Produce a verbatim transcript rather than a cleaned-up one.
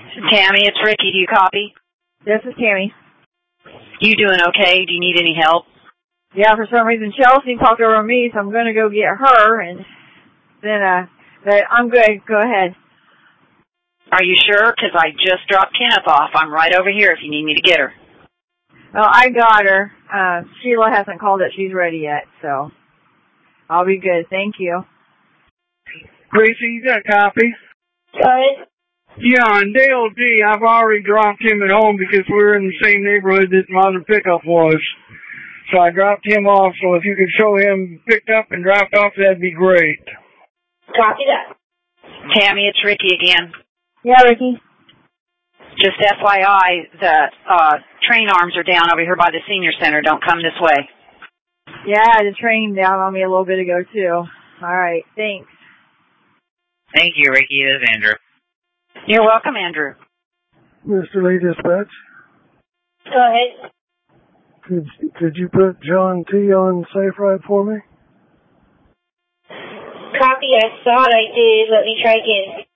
Tammy, it's Ricky. Do you copy? This is Tammy. You doing okay? Do you need any help? Yeah, for some reason Chelsea talked over me, so I'm going to go get her, and then uh, but I'm good. Go ahead. Are you sure? Because I just dropped Kenneth off. I'm right over here if you need me to get her. Well, I got her. Uh, Sheila hasn't called that she's ready yet, so I'll be good. Thank you. Gracie, you got a copy? Good. Yeah, and Dale D, I've already dropped him at home because we're in the same neighborhood that my other pickup was. So I dropped him off, so if you could show him picked up and dropped off, that'd be great. Copy that. Tammy, it's Ricky again. Yeah, Ricky. Just F Y I, the uh, train arms are down over here by the senior center. Don't come this way. Yeah, the train down on me a little bit ago, too. All right, thanks. Thank you, Ricky. This is Andrew. You're welcome, Andrew. Mister Lee Dispatch. Go ahead. Could, could you put John T. on Safe Ride for me? Copy. I thought I did. Let me try again.